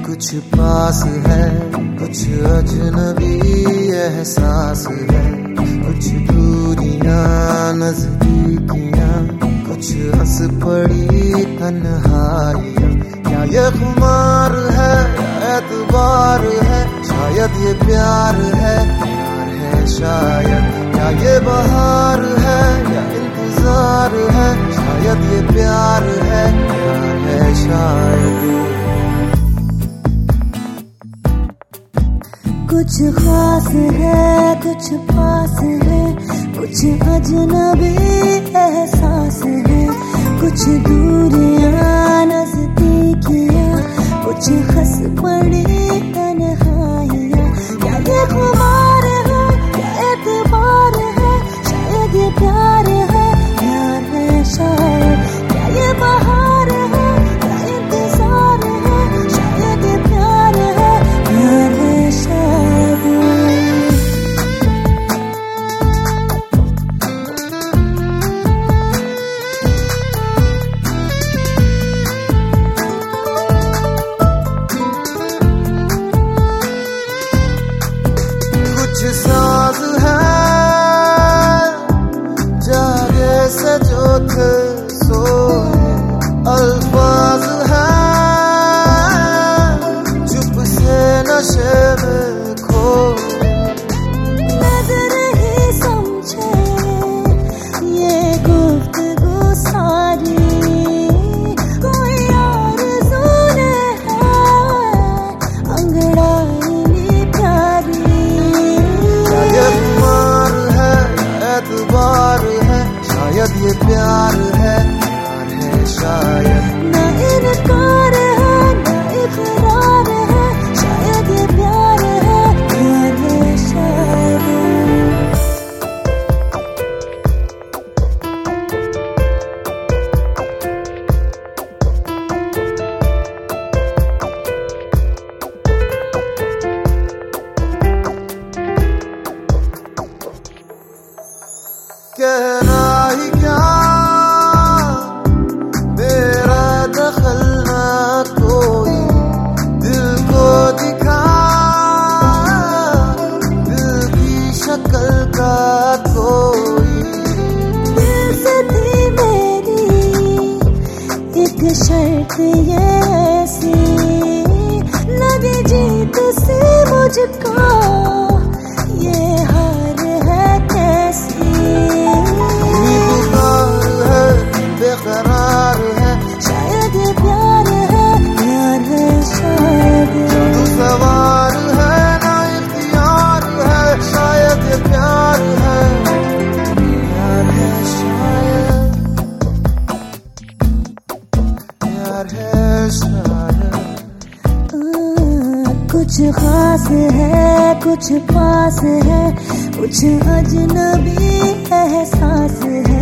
कुछ पास है, कुछ अजनबी एहसास है, कुछ दूरियां नजदीकियां, कुछ हंस पड़ी तन्हाइयां। क्या ये खुमार है या एतबार है, शायद ये प्यार है शायद। क्या ये बहार है या इंतजार है, शायद ये प्यार है शायद। कुछ खास है, कुछ पास है, कुछ अजनबी एहसास है, कुछ दूरियां नजदीकियां, कुछ हंस पड़ी तन्हाइयां। क्या ये खुमार है या एतबार है, शायद ये प्यार है शायद। क्या ये बहार है या इंतजार है, शायद ये प्यार है शायद। कुछ साज है जागे से जो थे सोए, अल्फाज है चुप से नशे में खोए। नजर ही समझे ये गुफ्तगू सारी, कोई आरज़ू ने है अंगड़ाई प्यारी। क्या ये खुमार है एतबार है, शायद ये प्यार है शायद। ना इनकार है ना इकरार है, शायद ये प्यार है शायद। कहना ही क्या मेरा दखल ना कोई, दिल को दिखा दिल की शक्ल का कोई। दिल से थी मेरी एक शर्त ये ऐसी, लगी जीत से मुझको ये हार है कैसी। पुकार है बेकरार है, शायद ये प्यार है शायद। तू सवार है ना इख्तियार है, शायद ये प्यार है शायद। प्यार है शायद। कुछ खास है, कुछ पास है, कुछ अजनबी एहसास है,